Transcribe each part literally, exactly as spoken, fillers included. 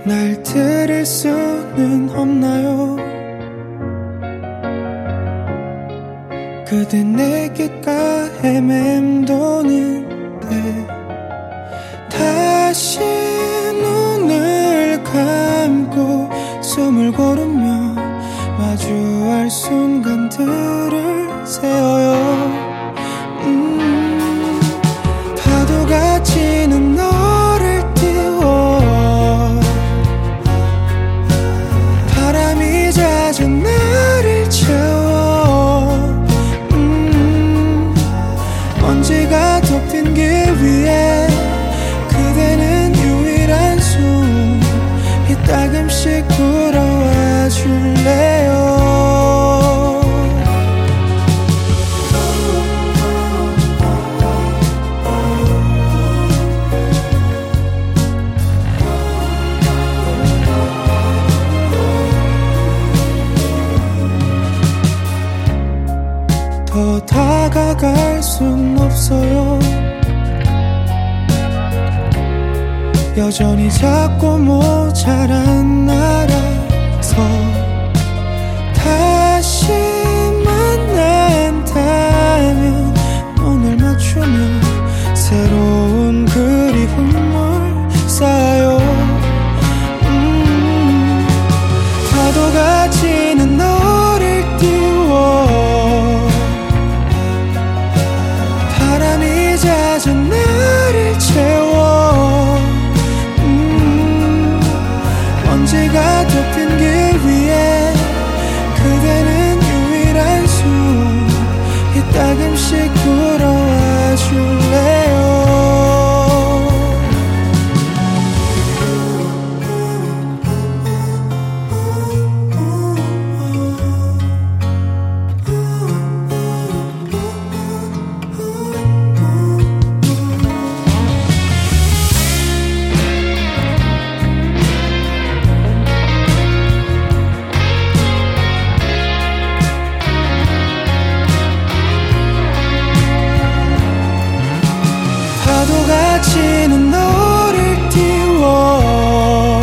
날 들을 수는 없나요? 그대 내게가 헤맴도는데 다시 눈을 감고 숨을 고르며 마주할 순간들을 세어요. 음, 파도가 치는 너를 띄워 바람이 잦은 나를 채워 음, 먼지가 덮인 길 위에 그대는 유일한 숨이 따끔씩 불어와 줄래요. 더 다가갈 순 없어요. 여전히 작고 모자란 나라서 다시 만난다면 눈을 맞추며 새로운 그리움을 쌓아요. 음, 파도가 치는 너를 띄워 바람이 잦은 나를 채워 음, 먼지가 덮인 길 위에 그대는 유일한 숨이 따끔씩 불어와 줄래요. 파도가 치는 너를 띄워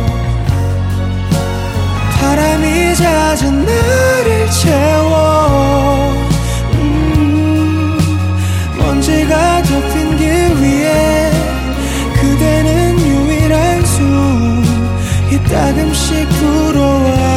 바람이 잦은 나를 채워 음, 먼지가 덮인 길 위에 그대는 유일한 숨이 따끔씩 불어와